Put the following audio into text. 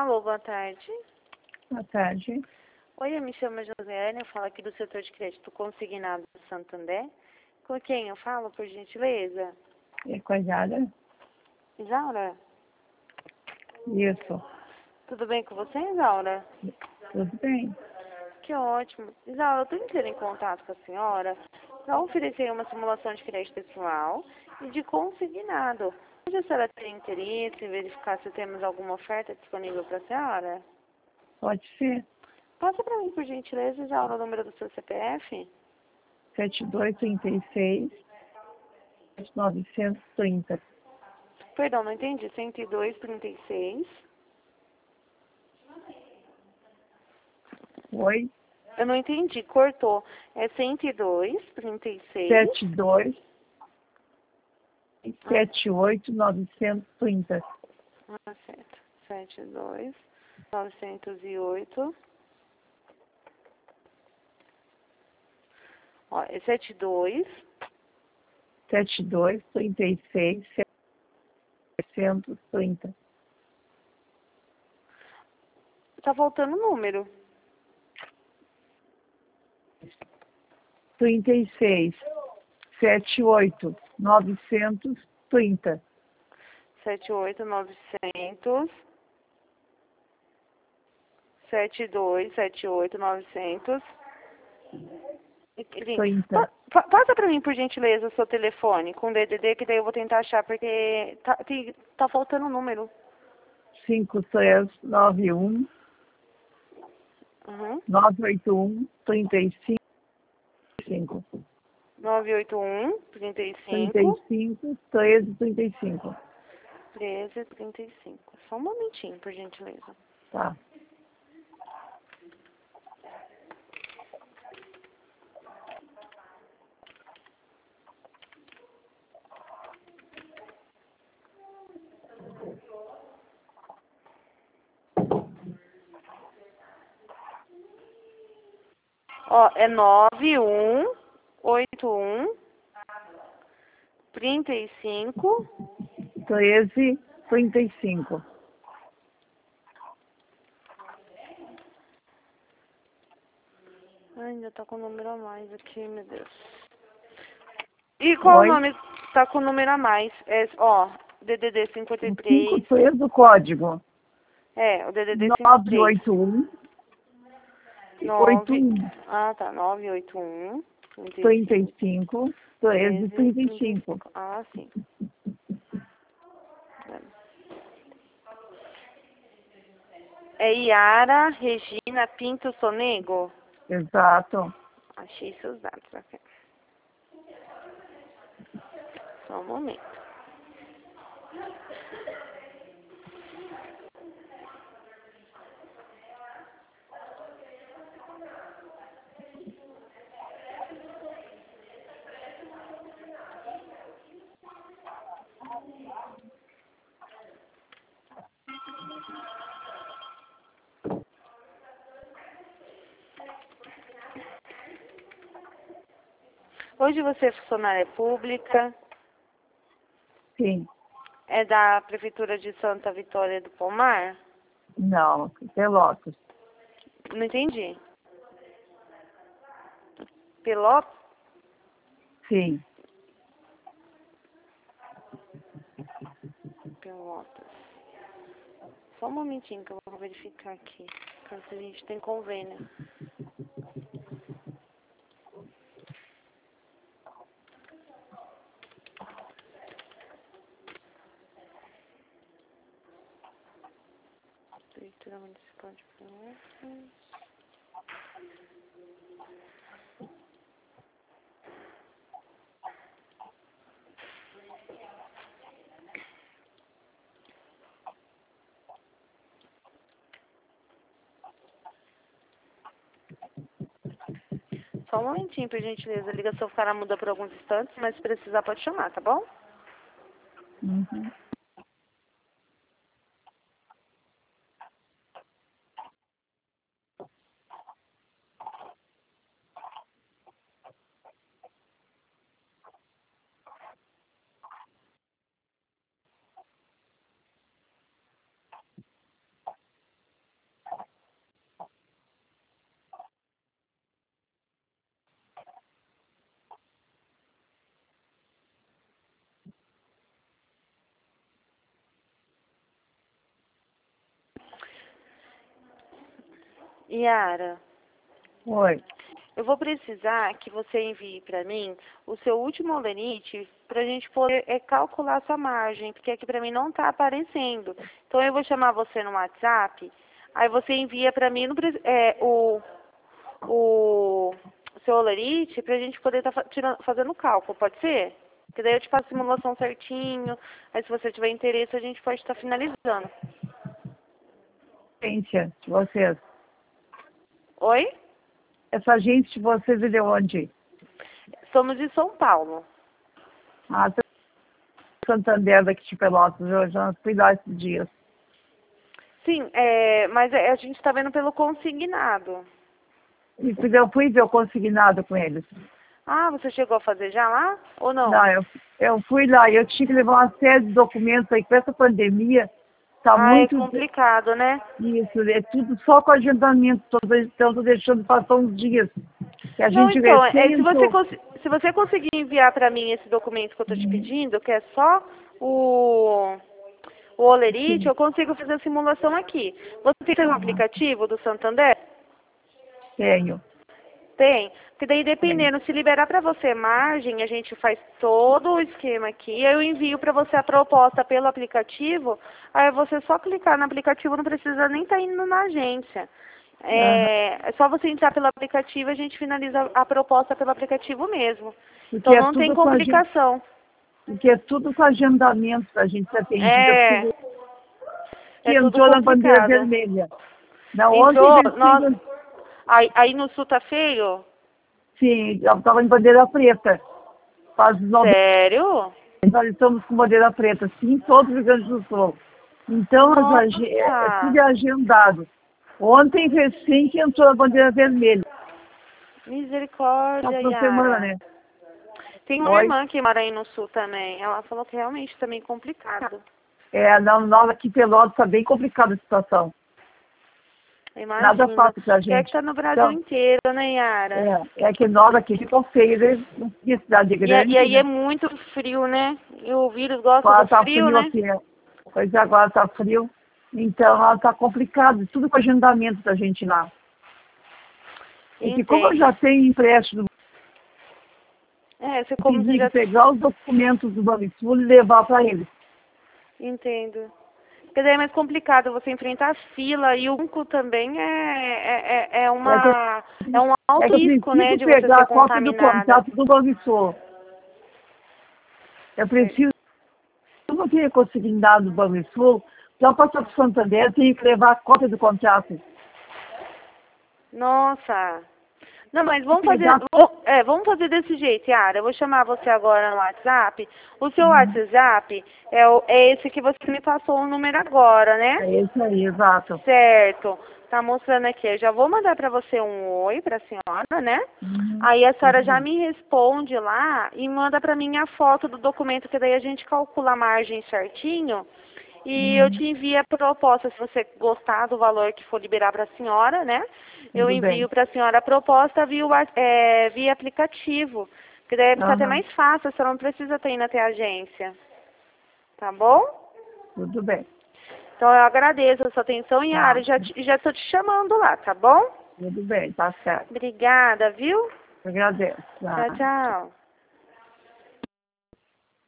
Alô, boa tarde. Boa tarde. Oi, eu me chamo Josiane, eu falo aqui do setor de crédito consignado do Santander. Com quem eu falo, por gentileza? É coisada? Isaura? Isso. Tudo bem com você, Isaura? Tudo bem. Que ótimo. Isaura, eu estou entrando em contato com a senhora para oferecer uma simulação de crédito pessoal e de consignado. Hoje a senhora tem interesse em verificar se temos alguma oferta disponível para a senhora? Pode ser. Passa para mim, por gentileza, Isaura, o número do seu CPF? 7236 930. Perdão, não entendi. 102, 36. Oi? Eu não entendi, cortou. É 102, 36. 72 78 930. Ah, certo. 72, 908. Ó, é 72. 72 36 730. Tá faltando o número. 36 78 930. 78, 900. 72, 78, 900. Enfim, 30. passa pra mim, por gentileza, o seu telefone com DDD, que daí eu vou tentar achar, porque tá faltando o número. 5391 Uhum. 981 35. 981, 35, 35 13 35. 13, 35. Só um momentinho, por gentileza. Tá. Ó, é 9181 35. 13 35. Ai, ainda tá com o número a mais aqui, meu Deus. E qual o Oi? nome? Tá com o número a mais. É, ó, DDD O 53. 53 do código. É, o DDD 53. 981 9. 81 Ah, tá. 981 35 35 13 13 35. 35. Ah, sim. É Yara Regina Pinto Sonego? Exato. Achei seus dados aqui. Só um momento. Hoje você é funcionária pública, Sim. é da Prefeitura de Santa Vitória do Palmar? Não, Pelotas. Não entendi. Pelotas? Sim. Pelotas. Só um momentinho que eu vou verificar aqui. Caso a gente tem convênio. Prefeitura Municipal de Pelotas. Só um momentinho, por gentileza. A ligação ficará muda por alguns instantes, mas se precisar pode chamar, tá bom? Uhum. Yara, Oi. eu vou precisar que você envie para mim o seu último holerite para a gente poder calcular a sua margem, porque aqui para mim não está aparecendo. Então eu vou chamar você no WhatsApp, aí você envia para mim o seu holerite para a gente poder estar fazendo o cálculo, pode ser? Porque daí eu te faço a simulação certinho, aí se você tiver interesse a gente pode estar finalizando. Agência de vocês. Oi? Essa agência de vocês é de onde? Somos de São Paulo. Ah, Santander daqui de Pelotas. Eu já fui lá esses dias. Sim, mas a gente está vendo pelo consignado. E eu fui ver o consignado com eles. Ah, você chegou a fazer já lá ou não? Não, eu fui lá e eu tinha que levar uma série de documentos aí. Com essa pandemia, tá É muito... complicado, né? Isso, é tudo só com agendamento. Então, tô deixando passar uns dias. Que a Não, gente então, recém entrou. se você conseguir enviar para mim esse documento que eu estou te pedindo, que é só o holerite, Sim. eu consigo fazer a simulação aqui. Você tem um aplicativo do Santander? Tenho. Tem. Porque daí, Tenho. dependendo, se liberar para você margem, a gente faz todo o esquema aqui, aí eu envio para você a proposta pelo aplicativo, aí você só clicar no aplicativo, não precisa nem estar indo na agência. Aham. É só você entrar pelo aplicativo e a gente finaliza a proposta pelo aplicativo mesmo. Porque Então é não tem tudo com a gente. complicação. Porque é tudo com agendamento para a gente ser atendida. É, Que é tudo entrou na bandeira complicado. vermelha. Na ontem Entrou, veio. aí no sul tá feio? Sim, eu estava em bandeira preta. Faz 90 Sério? nós estamos com bandeira preta, sim, todo o Rio Grande do Sul. Então, tudo Nossa, é agendado. Ontem, recém que entrou a bandeira vermelha. misericórdia, Passou semana, Yara. né? Tem uma Oi? irmã que mora aí no sul também. Ela falou que realmente tá meio complicado. Nós aqui em Pelotas está bem complicada a situação. Nada Imagina. fácil para a Quer que gente. tá no Brasil Então, inteiro, né, Yara? é que nós aqui ficamos feios, né? E cidade E grande, aí é né? muito frio, né? E o vírus gosta do Agora tá frio, frio né? aqui, né? Pois é, agora tá frio. Então, tá complicado. Tudo com agendamento da gente lá. E que como eu Entendo. já tenho empréstimo, Você eu como você pedi que já... pegar os documentos do Banrisul e levar para eles. Entendo. Porque daí é mais complicado você enfrentar a fila e o banco também é É que, um é alto que eu risco, né, preciso de você pegar ser a cópia do contaminada. contrato do Banrisul. Eu Certo. preciso, eu não tinha conseguido dar do Banrisul, já passou para o Santander, eu tenho que levar a cópia do contrato. Nossa. Não, mas vamos fazer, Pegar, vamos fazer desse jeito, Yara. Eu vou chamar você agora no WhatsApp. O seu WhatsApp é esse que você me passou o número agora, né? é isso aí, exato. Certo. Tá mostrando aqui. Eu já vou mandar para você um oi para a senhora, né? Aí a senhora Tudo já bem. me responde lá e manda para mim a foto do documento, que daí a gente calcula a margem certinho. E eu te envio a proposta, se você gostar do valor que for liberar para a senhora, né? Eu Tudo bem. envio para a senhora a proposta via aplicativo. Porque daí fica até Aham, mais fácil, a senhora não precisa ter indo até a agência. Tá bom? tudo bem. Então eu agradeço a sua atenção, Yara, Tá, e já estou te chamando lá, tá bom? tudo bem, tá certo. Obrigada, viu? Agradeço. Tá. Tchau, tchau.